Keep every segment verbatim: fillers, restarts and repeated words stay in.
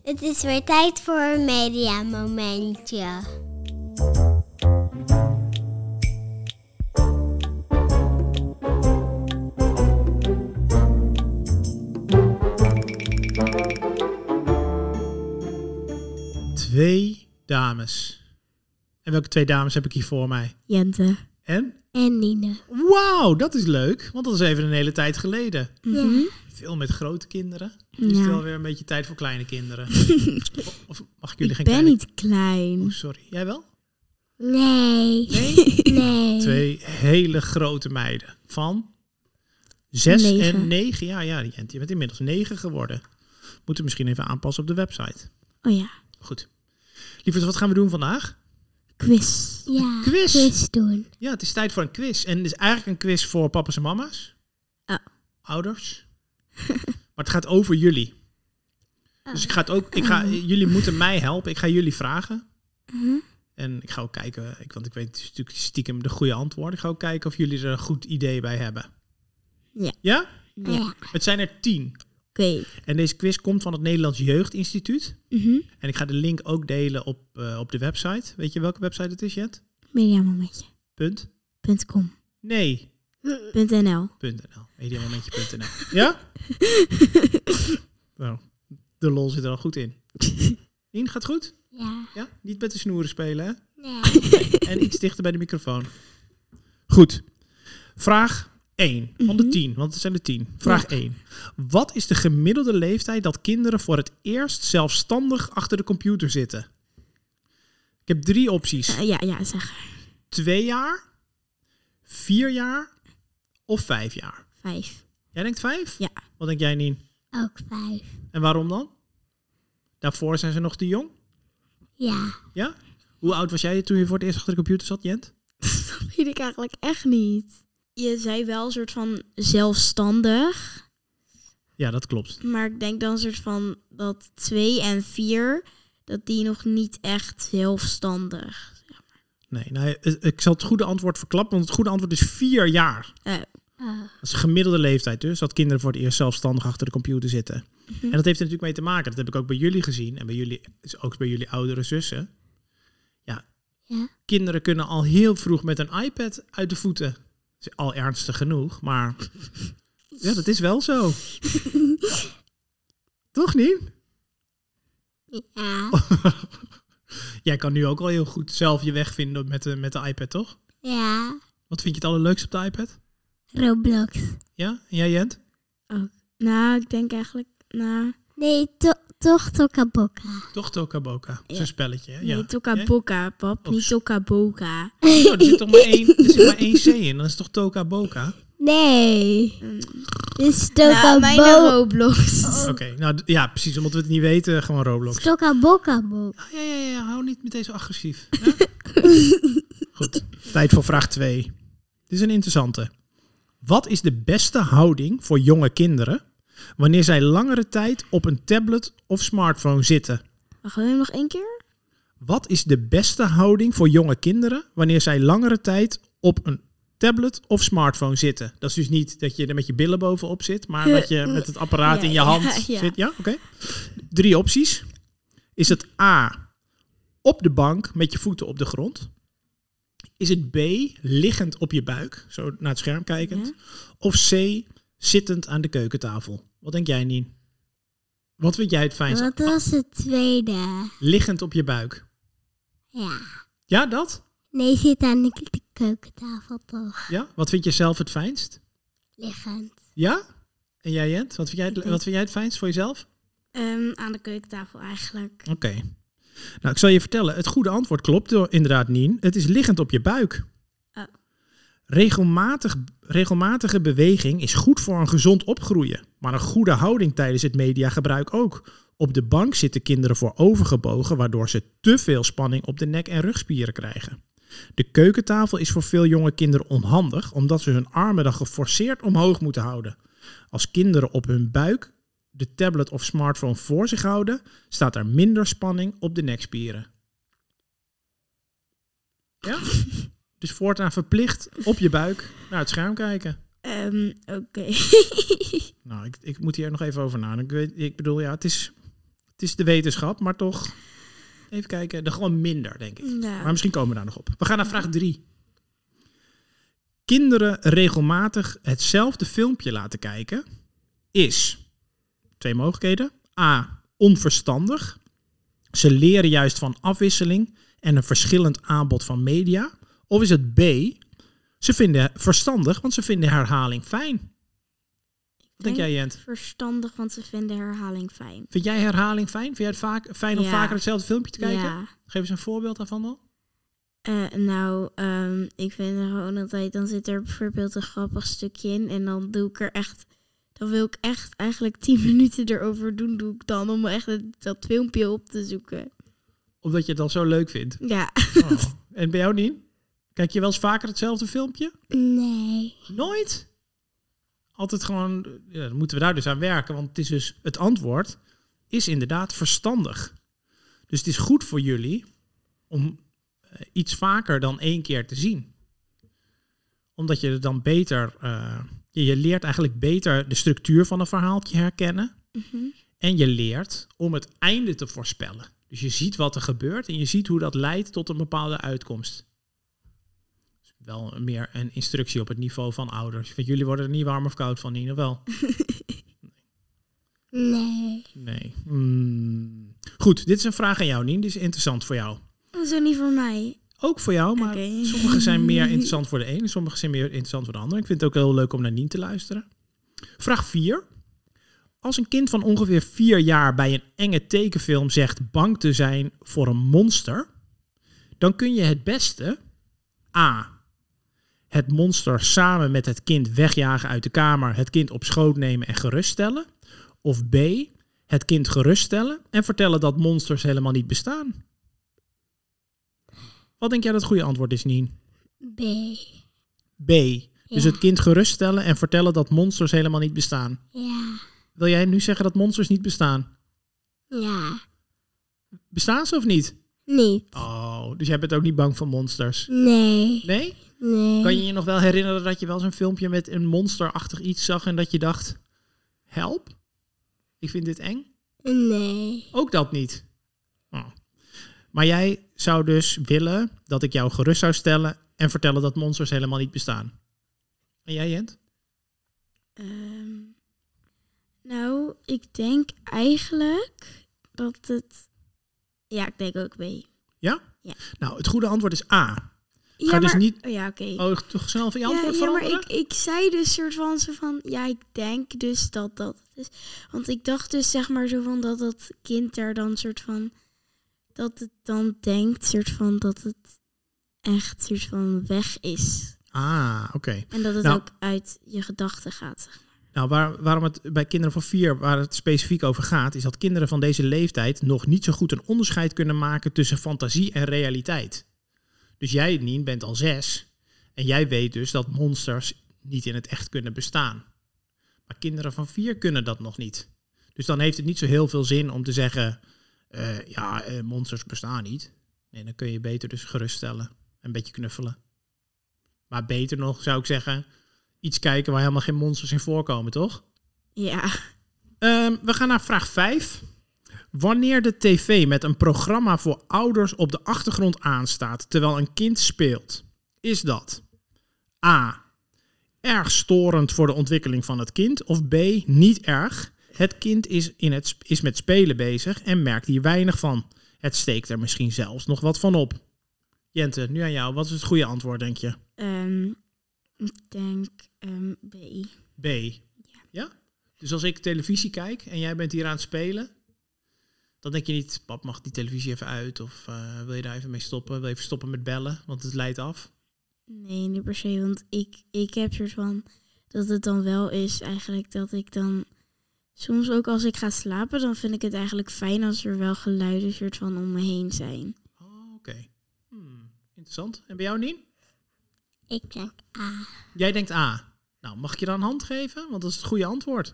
Het is weer tijd voor een mediamomentje. Twee dames. En welke twee dames heb ik hier voor mij? Jente. En? En Nine. Wauw, dat is leuk. Want dat is even een hele tijd geleden. Mm-hmm. Ja. Veel met grote kinderen. Nu is Ja. het wel weer een beetje tijd voor kleine kinderen. of, of mag ik jullie Ik geen ben kleine... niet klein. Oh, sorry. Jij wel? Nee. Nee? Nee. Twee hele grote meiden. Van zes Negen. en negen. Ja, ja, Jent, je bent inmiddels negen geworden. Moeten we misschien even aanpassen op de website. Oh ja. Goed. Lieverd, wat gaan we doen vandaag? Quiz. Ja. Quiz. Quiz doen. Ja, het is tijd voor een quiz. En het is eigenlijk een quiz voor papa's en mama's. Oh. Ouders. Maar het gaat over jullie. Dus ik ga het ook, ik ga, jullie moeten mij helpen. Ik ga jullie vragen. Mhm. En ik ga ook kijken, ik, want ik weet natuurlijk stiekem de goede antwoorden. Ik ga ook kijken of jullie er een goed idee bij hebben. Ja. Ja? Ja. Ja. Het zijn er tien. Oké. En deze quiz komt van het Nederlands Jeugdinstituut. Mhm. En ik ga de link ook delen op, uh, op de website. Weet je welke website het is, Jet? Mediamomentje. Punt? Punt com. Nee. Punt nl. .nl. mediamomentje punt n l. Ja? Nou, de lol zit er al goed in. Nien, gaat goed? Ja. Ja? Niet met de snoeren spelen, hè? Nee. Nee. En iets dichter bij de microfoon. Goed. Vraag één van de tien, want het zijn er tien. Vraag Ja. één. Wat is de gemiddelde leeftijd dat kinderen voor het eerst zelfstandig achter de computer zitten? Ik heb drie opties. Uh, ja, ja, zeg. Twee jaar, vier jaar of vijf jaar. Vijf. Jij denkt vijf? Ja. Wat denk jij, Nien? Ook vijf. En waarom dan? Daarvoor zijn ze nog te jong? Ja. Ja? Hoe oud was jij toen je voor het eerst achter de computer zat, Jent? Dat weet ik eigenlijk echt niet. Je zei wel een soort van zelfstandig. Ja, dat klopt. Maar ik denk dan een soort van dat twee en vier, dat die nog niet echt zelfstandig. Nee, nou, ik zal het goede antwoord verklappen, want het goede antwoord is vier jaar. Uh, Oh. Dat is een gemiddelde leeftijd dus, dat kinderen voor het eerst zelfstandig achter de computer zitten. Mhm. En dat heeft er natuurlijk mee te maken. Dat heb ik ook bij jullie gezien en bij jullie, ook bij jullie oudere zussen. Ja, Ja. kinderen kunnen al heel vroeg met een iPad uit de voeten. Dat is al ernstig genoeg, maar ja, dat is wel zo. Toch niet? Ja. Jij kan nu ook al heel goed zelf je weg vinden met de, met de iPad, toch? Ja. Wat vind je het allerleukste op de iPad? Roblox. Ja? En jij, Jent? nou, ik denk eigenlijk, nou, Nee, to toch Toca Boca. Toch Toca Boca. Dat is Ja. een spelletje, hè? nee, Ja. Toca Jij? Boca, pap, Oh, niet s- Toca Boca. Oh, er zit toch maar één, er zit maar één C in. Dan is het toch Toca Boca? Nee. Mm. Dit is Toca Nou, mijn Boca. Roblox. Oké, nou d- ja, precies. Omdat we het niet weten, gewoon Roblox. Toca Boca Boca. Ah, ja, ja, ja. Hou niet meteen zo agressief. Ja? Goed. Tijd voor vraag twee. Dit is een interessante. Wat is de beste houding voor jonge kinderen wanneer zij langere tijd op een tablet of smartphone zitten? Wacht, wil je hem nog één keer? Wat is de beste houding voor jonge kinderen wanneer zij langere tijd op een tablet of smartphone zitten? Dat is dus niet dat je er met je billen bovenop zit, maar dat je met het apparaat Ja, in je ja, hand ja. zit. Ja, oké. Drie opties. Is het A, op de bank met je voeten op de grond? Is het B, liggend op je buik, zo naar het scherm kijkend? Ja. Of C, zittend aan de keukentafel? Wat denk jij, Nien? Wat vind jij het fijnst? Wat was het tweede? Liggend op je buik. Ja. Ja, dat? Nee, zit aan de, k- de keukentafel toch. Ja? Wat vind je zelf het fijnst? Liggend. Ja? En jij, Jent? Wat vind jij het, Ik denk- wat vind jij het fijnst voor jezelf? Um, aan de keukentafel eigenlijk. Oké. Nou, ik zal je vertellen. Het goede antwoord klopt door, inderdaad, Nien. Het is liggend op je buik. Oh. Regelmatig, regelmatige beweging is goed voor een gezond opgroeien. Maar een goede houding tijdens het mediagebruik ook. Op de bank zitten kinderen voorovergebogen, waardoor ze te veel spanning op de nek- en rugspieren krijgen. De keukentafel is voor veel jonge kinderen onhandig, omdat ze hun armen dan geforceerd omhoog moeten houden. Als kinderen op hun buik de tablet of smartphone voor zich houden, staat er minder spanning op de nekspieren. Ja? Dus voortaan verplicht op je buik naar het scherm kijken. Um, Oké. Nou, ik, ik moet hier nog even over nadenken. Ik, weet, ik bedoel, ja, het is, Het is de wetenschap, maar toch... Even kijken, er gewoon minder, denk ik. Ja. Maar misschien komen we daar nog op. We gaan naar vraag drie. Kinderen regelmatig hetzelfde filmpje laten kijken is... Twee mogelijkheden. A, onverstandig. Ze leren juist van afwisseling en een verschillend aanbod van media. Of is het B, ze vinden verstandig, want ze vinden herhaling fijn. Wat denk jij, Jent? Verstandig, want ze vinden herhaling fijn. Vind jij herhaling fijn? Vind jij het vaak, fijn om Ja. vaker hetzelfde filmpje te kijken? Ja. Geef eens een voorbeeld daarvan dan. Uh, nou, um, ik vind er gewoon altijd... Dan zit er bijvoorbeeld een grappig stukje in. En dan doe ik er echt... Dan wil ik echt eigenlijk tien minuten erover doen. Doe ik dan om echt het, dat filmpje op te zoeken. Omdat je het dan zo leuk vindt. Ja. Oh. En bij jou niet? Kijk je wel eens vaker hetzelfde filmpje? Nee. Nooit? Altijd gewoon, ja, dan moeten we daar dus aan werken. Want het is dus, het antwoord is inderdaad verstandig. Dus het is goed voor jullie om uh, iets vaker dan één keer te zien. Omdat je er dan beter, uh, je, je leert eigenlijk beter de structuur van een verhaaltje herkennen. Mm-hmm. En je leert om het einde te voorspellen. Dus je ziet wat er gebeurt en je ziet hoe dat leidt tot een bepaalde uitkomst. Dus wel meer een instructie op het niveau van ouders. Want jullie worden er niet warm of koud van, Nien, of wel? Nee. Nee. Hmm. Goed, dit is een vraag aan jou, Nien. Dit is interessant voor jou. Dat is ook niet voor mij. Ook voor jou, maar Oké. sommige zijn meer interessant voor de een en sommige zijn meer interessant voor de ander. Ik vind het ook heel leuk om naar Nien te luisteren. Vraag vier. Als een kind van ongeveer vier jaar bij een enge tekenfilm zegt bang te zijn voor een monster, dan kun je het beste A. Het monster samen met het kind wegjagen uit de kamer, het kind op schoot nemen en geruststellen. Of B. Het kind geruststellen en vertellen dat monsters helemaal niet bestaan. Wat denk jij dat het goede antwoord is, Nien? B. B. Dus Ja. het kind geruststellen en vertellen dat monsters helemaal niet bestaan. Ja. Wil jij nu zeggen dat monsters niet bestaan? Ja. Bestaan ze of niet? Niet. Oh, dus jij bent ook niet bang voor monsters? Nee. Nee? Nee. Kan je je nog wel herinneren dat je wel zo'n filmpje met een monsterachtig iets zag en dat je dacht, help? Ik vind dit eng? Nee. Ook dat niet. Oh. Maar jij zou dus willen dat ik jou gerust zou stellen en vertellen dat monsters helemaal niet bestaan. En jij, Jent? Um, nou, ik denk eigenlijk dat het... Ja, ik denk ook B. Ja? Ja. Nou, het goede antwoord is A. Ja, Ga dus maar, niet... Oh ja, oké. Oh, toch snel van je Ja, antwoord ja, maar veranderen? ik, ik zei dus soort van, zo van... Ja, ik denk dus dat dat het is. Want ik dacht dus zeg maar zo van dat dat kind er dan soort van... Dat het dan denkt soort van dat het echt soort van weg is. Ah, oké. Okay. En dat het Nou, ook uit je gedachten gaat. Zeg maar. Nou, waar, waarom het bij kinderen van vier, waar het specifiek over gaat, is dat kinderen van deze leeftijd nog niet zo goed een onderscheid kunnen maken tussen fantasie en realiteit. Dus jij, Nien, bent al zes en jij weet dus dat monsters niet in het echt kunnen bestaan. Maar kinderen van vier kunnen dat nog niet. Dus dan heeft het niet zo heel veel zin om te zeggen, uh, ja, uh, monsters bestaan niet. Nee, dan kun je beter dus geruststellen en een beetje knuffelen. Maar beter nog, zou ik zeggen, iets kijken waar helemaal geen monsters in voorkomen, toch? Ja. Um, we gaan naar vraag vijf. Wanneer de tv met een programma voor ouders op de achtergrond aanstaat terwijl een kind speelt, is dat A. erg storend voor de ontwikkeling van het kind, of B. niet erg. Het kind is, in het, is met spelen bezig en merkt hier weinig van. Het steekt er misschien zelfs nog wat van op. Jente, nu aan jou. Wat is het goede antwoord, denk je? Um, ik denk um, B. B. Ja. Ja? Dus als ik televisie kijk en jij bent hier aan het spelen, dan denk je niet, pap, mag die televisie even uit? Of uh, wil je daar even mee stoppen? Wil je even stoppen met bellen, want het leidt af? Nee, niet per se. Want ik, ik heb soort van dat het dan wel is eigenlijk dat ik dan soms ook als ik ga slapen, dan vind ik het eigenlijk fijn als er wel geluiden soort van om me heen zijn. Oh, oké. Okay. Hmm, interessant. En bij jou, Nien? Ik denk A. Jij denkt A. Nou, mag ik je dan een hand geven? Want dat is het goede antwoord.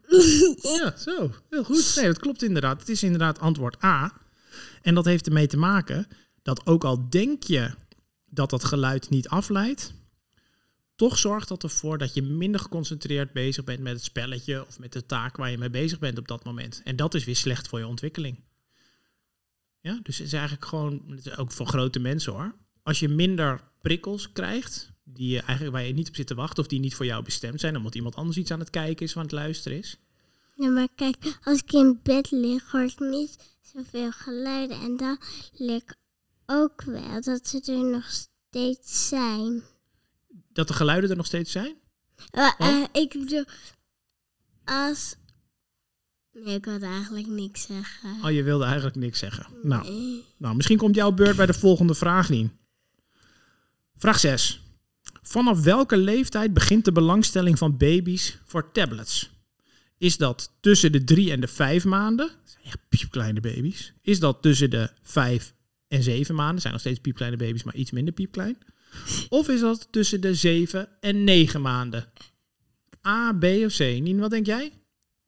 Ja, zo. Heel goed. Nee, dat klopt inderdaad. Het is inderdaad antwoord A. En dat heeft ermee te maken dat ook al denk je dat dat geluid niet afleidt, toch zorgt dat ervoor dat je minder geconcentreerd bezig bent met het spelletje of met de taak waar je mee bezig bent op dat moment. En dat is weer slecht voor je ontwikkeling. Ja, dus het is eigenlijk gewoon, ook voor grote mensen hoor. Als je minder prikkels krijgt, die je eigenlijk, waar je niet op zit te wachten of die niet voor jou bestemd zijn, omdat iemand anders iets aan het kijken is of aan het luisteren is. Ja, maar kijk, als ik in bed lig, hoor ik niet zoveel geluiden. En dan lig ik ook wel dat ze er nog steeds zijn. Dat de geluiden er nog steeds zijn? Uh, Oh. uh, ik bedoel, als... Nee, ik wilde eigenlijk niks zeggen. Oh, je wilde eigenlijk niks zeggen. Nou, Nee. nou, misschien komt jouw beurt bij de volgende vraag, Nien. Vraag zes. Vanaf welke leeftijd begint de belangstelling van baby's voor tablets? Is dat tussen de drie en de vijf maanden? Dat zijn echt piepkleine baby's. Is dat tussen de vijf en zeven maanden? Dat zijn nog steeds piepkleine baby's, maar iets minder piepklein. Of is dat tussen de zeven en negen maanden? A, B of C? Nien, wat denk jij?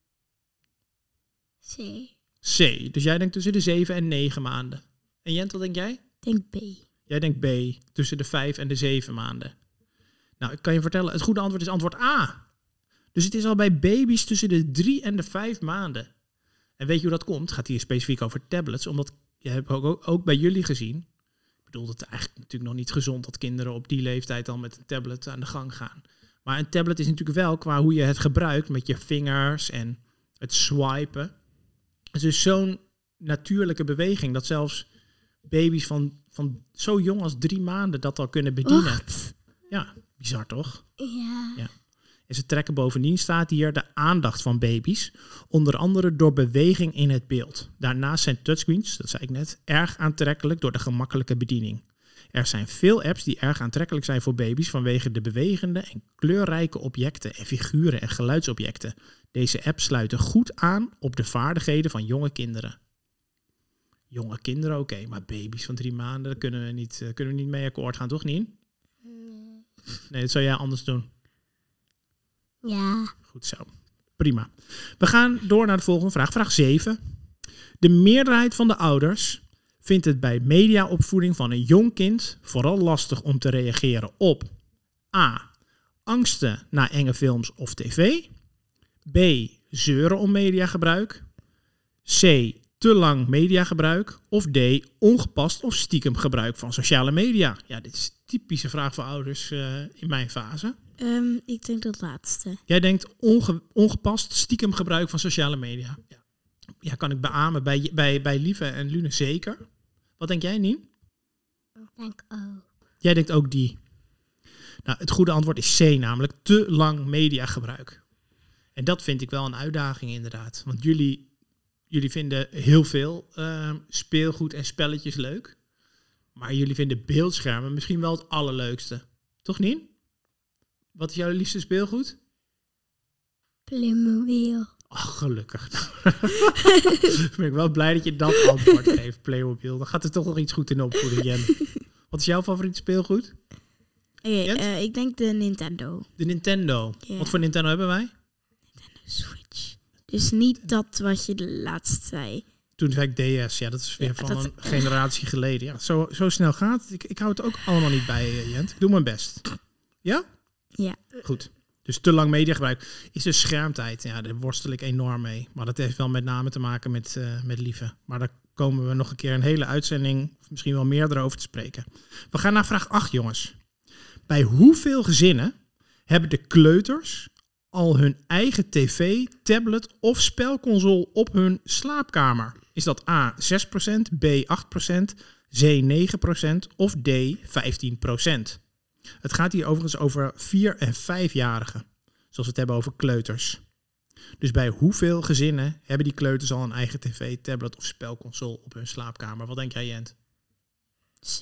C. C. Dus jij denkt tussen de zeven en negen maanden. En Jent, wat denk jij? Ik denk B. Jij denkt B, tussen de vijf en de zeven maanden. Nou, ik kan je vertellen, het goede antwoord is antwoord A. Dus het is al bij baby's tussen de drie en de vijf maanden. En weet je hoe dat komt? Het gaat hier specifiek over tablets, omdat je hebt ook, ook, ook bij jullie gezien. Ik bedoel, het is eigenlijk natuurlijk nog niet gezond dat kinderen op die leeftijd al met een tablet aan de gang gaan. Maar een tablet is natuurlijk wel qua hoe je het gebruikt met je vingers en het swipen. Het is dus zo'n natuurlijke beweging dat zelfs baby's van, van zo jong als drie maanden dat al kunnen bedienen. Wacht. Ja, bizar toch? Ja. Ja. En ze trekken bovendien, staat hier, de aandacht van baby's. Onder andere door beweging in het beeld. Daarnaast zijn touchscreens, dat zei ik net, erg aantrekkelijk door de gemakkelijke bediening. Er zijn veel apps die erg aantrekkelijk zijn voor baby's vanwege de bewegende en kleurrijke objecten en figuren en geluidsobjecten. Deze apps sluiten goed aan op de vaardigheden van jonge kinderen. Jonge kinderen, oké, okay, maar baby's van drie maanden, daar kunnen we niet, uh, kunnen we niet mee akkoord gaan, toch niet? Nee. Nee, dat zou jij anders doen. Ja. Goed zo. Prima. We gaan door naar de volgende vraag. Vraag zeven. De meerderheid van de ouders vindt het bij mediaopvoeding van een jong kind vooral lastig om te reageren op A. Angsten na enge films of tv. B. Zeuren om mediagebruik. C. Te lang mediagebruik. Of D. Ongepast of stiekem gebruik van sociale media. Ja, dit is een typische vraag voor ouders uh, in mijn fase. Um, ik denk dat laatste. Jij denkt onge, ongepast, stiekem gebruik van sociale media. Ja, ja kan ik beamen. Bij, bij, bij Lieve en Lune zeker. Wat denk jij, Nien? Ik denk ook. Jij denkt ook die. Nou, het goede antwoord is C, namelijk te lang mediagebruik. En dat vind ik wel een uitdaging inderdaad. Want jullie, jullie vinden heel veel uh, speelgoed en spelletjes leuk. Maar jullie vinden beeldschermen misschien wel het allerleukste. Toch, Nien? Wat is jouw liefste speelgoed? Playmobil. Ach, gelukkig. Ik ben ik wel blij dat je dat antwoord geeft, Playmobil. Dan gaat er toch nog iets goed in de opvoeding, Jen. Wat is jouw favoriete speelgoed? Okay, uh, ik denk de Nintendo. De Nintendo. Yeah. Wat voor Nintendo hebben wij? Nintendo Switch. Dus niet dat wat je de laatst zei. Toen zei ik D S. Ja, dat is weer ja, van dat, een uh, generatie geleden. Ja, zo, zo snel gaat het. Ik, ik hou het ook allemaal niet bij, uh, Jent. Ik doe mijn best. Ja? Ja. Goed. Dus te lang mediagebruik is de schermtijd. Ja, daar worstel ik enorm mee. Maar dat heeft wel met name te maken met, uh, met Lieve. Maar daar komen we nog een keer een hele uitzending, of misschien wel meerdere over te spreken. We gaan naar vraag acht, jongens. Bij hoeveel gezinnen hebben de kleuters al hun eigen tv, tablet of spelconsole op hun slaapkamer? Is dat A zes procent, B acht procent, C negen procent of D vijftien procent? Het gaat hier overigens over vier- en vijfjarigen, zoals we het hebben over kleuters. Dus bij hoeveel gezinnen hebben die kleuters al een eigen tv, tablet of spelconsole op hun slaapkamer? Wat denk jij, Jent? C.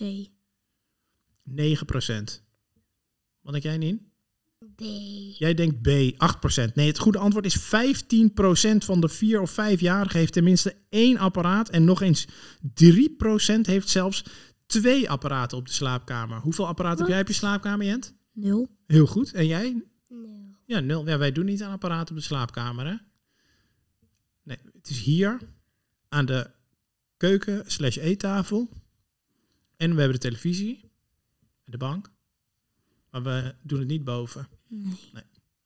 negen procent. Wat denk jij, Nien? B. Jij denkt B, acht procent. Nee, het goede antwoord is vijftien procent van de vier- of vijfjarigen heeft tenminste één apparaat. En nog eens drie procent heeft zelfs twee apparaten op de slaapkamer. Hoeveel apparaten Wat? heb jij op je slaapkamer, Jent? Nul. Heel goed. En jij? Nul. Ja, nul. Ja, wij doen niet aan apparaten op de slaapkamer, hè? Nee, het is hier aan de keuken slash eettafel. En we hebben de televisie en de bank. Maar we doen het niet boven. Nee. nee.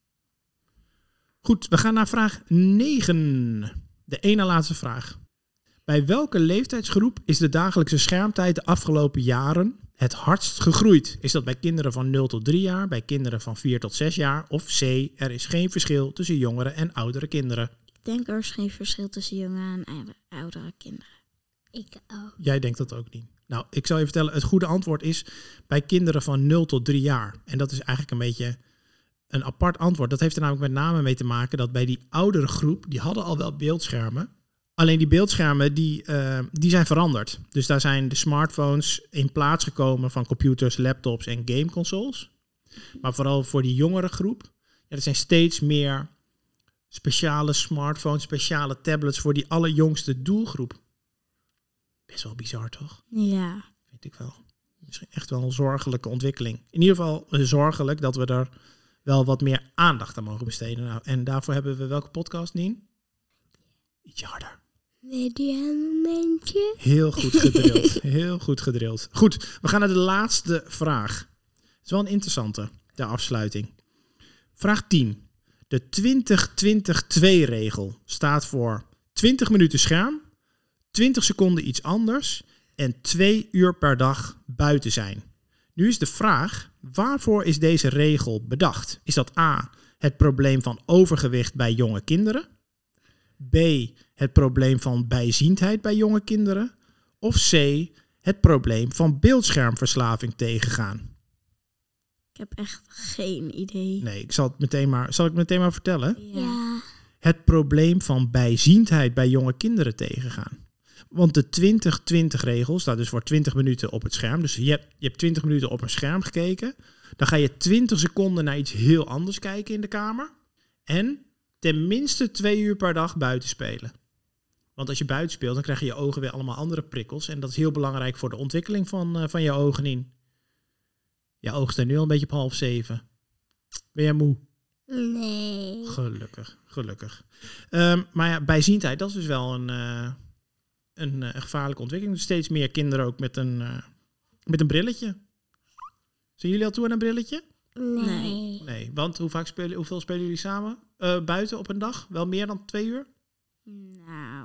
Goed, we gaan naar vraag negen. De ene laatste vraag. Bij welke leeftijdsgroep is de dagelijkse schermtijd de afgelopen jaren het hardst gegroeid? Is dat bij kinderen van nul tot drie jaar, bij kinderen van vier tot zes jaar? Of C, er is geen verschil tussen jongere en oudere kinderen? Ik denk er is geen verschil tussen jonge en oude- oudere kinderen. Ik ook. Jij denkt dat ook niet. Nou, ik zal je vertellen, het goede antwoord is bij kinderen van nul tot drie jaar. En dat is eigenlijk een beetje een apart antwoord. Dat heeft er namelijk met name mee te maken dat bij die oudere groep, die hadden al wel beeldschermen. Alleen die beeldschermen, die, uh, die zijn veranderd. Dus daar zijn de smartphones in plaats gekomen van computers, laptops en gameconsoles. Maar vooral voor die jongere groep, ja, er zijn steeds meer speciale smartphones, speciale tablets voor die allerjongste doelgroep. Best wel bizar, toch? Ja. Vind ik wel. Misschien echt wel een zorgelijke ontwikkeling. In ieder geval uh, zorgelijk dat we er wel wat meer aandacht aan mogen besteden. Nou, en daarvoor hebben we welke podcast, Nien? Ietsje harder. Mediamomentje. Heel goed gedrild. Heel goed gedrild. Goed, we gaan naar de laatste vraag. Het is wel een interessante, de afsluiting. Vraag tien. De twintig twintig twee regel staat voor twintig minuten scherm, twintig seconden iets anders en twee uur per dag buiten zijn. Nu is de vraag, waarvoor is deze regel bedacht? Is dat A, het probleem van overgewicht bij jonge kinderen? B, het probleem van bijziendheid bij jonge kinderen? Of C, het probleem van beeldschermverslaving tegengaan? Ik heb echt geen idee. Nee, ik zal het meteen maar, zal ik het meteen maar vertellen. Ja. Ja. Het probleem van bijziendheid bij jonge kinderen tegengaan. Want de twintig twintig regel staat dus voor twintig minuten op het scherm. Dus je hebt, je hebt twintig minuten op een scherm gekeken. Dan ga je twintig seconden naar iets heel anders kijken in de kamer. En tenminste twee uur per dag buiten spelen. Want als je buiten speelt, dan krijg je je ogen weer allemaal andere prikkels. En dat is heel belangrijk voor de ontwikkeling van, uh, van je ogen in. Je ogen staan nu al een beetje op half zeven. Ben jij moe? Nee. Gelukkig, gelukkig. Um, maar ja, bijziendheid, dat is dus wel een, uh, een, uh, een gevaarlijke ontwikkeling. Dus steeds meer kinderen ook met een, uh, met een brilletje. Zijn jullie al toe aan een brilletje? Nee. Nee, want hoe vaak spelen, hoeveel spelen jullie samen? Uh, buiten op een dag? Wel meer dan twee uur? Nou,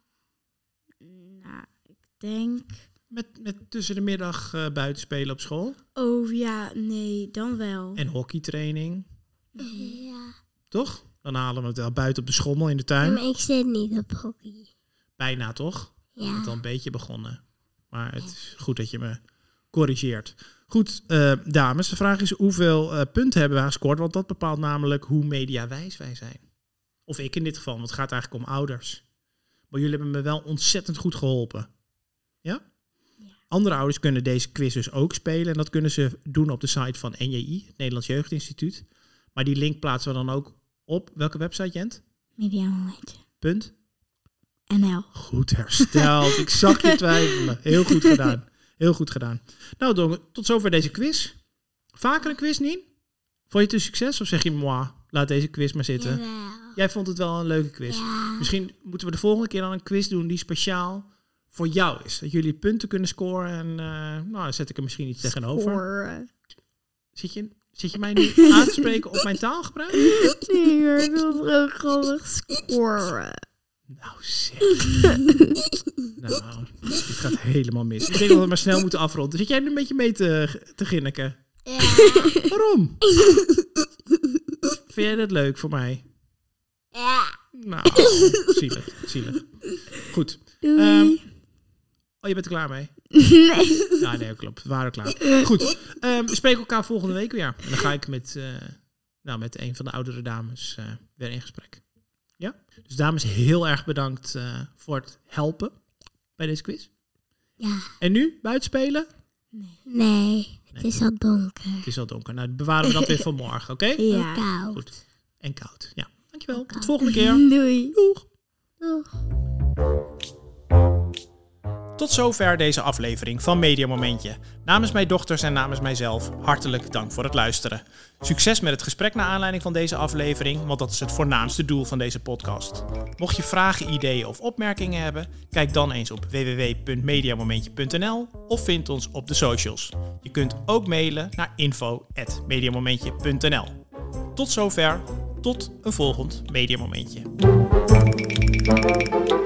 nou, ik denk... Met, met tussen de middag uh, buiten spelen op school. Oh ja, nee, dan wel. En hockeytraining. Ja. Toch? Dan halen we het wel buiten op de schommel in de Ja, tuin. maar ik zit niet op hockey. Bijna, toch? Je bent al Ja. een beetje begonnen. Maar het is goed dat je me corrigeert. Goed, uh, dames. De vraag is hoeveel uh, punten hebben wij gescoord? Want dat bepaalt namelijk hoe mediawijs wij zijn. Of ik in dit geval, want het gaat eigenlijk om ouders. Maar jullie hebben me wel ontzettend goed geholpen. Ja? Ja. Andere ouders kunnen deze quiz dus ook spelen. En dat kunnen ze doen op de site van N J I, het Nederlands Jeugdinstituut. Maar die link plaatsen we dan ook op welke website, Jent? Mediamomentje. Punt? N L. Goed hersteld. Ik zag je twijfelen. Heel goed gedaan. Heel goed gedaan. Nou, Dongen, tot zover deze quiz. Vaker een quiz, Nien? Vond je het een succes of zeg je, moi, laat deze quiz maar zitten? Jawel. Jij vond het wel een leuke quiz. Ja. Misschien moeten we de volgende keer dan een quiz doen die speciaal voor jou is. Dat jullie punten kunnen scoren en uh, nou, dan zet ik er misschien iets tegenover. Scoren. Zit je, zit je mij nu aan te spreken op mijn taalgebruik? Nee, maar ik wil het ook gewoon scoren. Nou zeg. Nou, dit gaat helemaal mis. Ik denk dat we maar snel moeten afronden. Zit jij nu een beetje mee te, te ginniken? Ja. Waarom? Vind jij dat leuk voor mij? Ja. Nou, zielig, zielig. Goed. Doei. Um, oh, je bent er klaar mee? Nee. Ja, nee, klopt. We waren klaar. Goed. Um, we spreken elkaar volgende week weer. En dan ga ik met, uh, nou, met een van de oudere dames uh, weer in gesprek. Ja? Dus dames, heel erg bedankt uh, voor het helpen bij deze quiz. Ja. En nu, buitenspelen? Nee, het is al donker. Het is al donker. Nou, bewaren we dat weer voor morgen, oké? Okay? Ja. Koud. Goed. En koud. Ja, dankjewel. Tot Koud. de volgende keer. Doei. Doeg. Doeg. Tot zover deze aflevering van Mediamomentje. Namens mijn dochters en namens mijzelf hartelijk dank voor het luisteren. Succes met het gesprek naar aanleiding van deze aflevering, want dat is het voornaamste doel van deze podcast. Mocht je vragen, ideeën of opmerkingen hebben, kijk dan eens op w w w punt mediamomentje punt n l of vind ons op de socials. Je kunt ook mailen naar info at mediamomentje punt n l. Tot zover, tot een volgend Mediamomentje.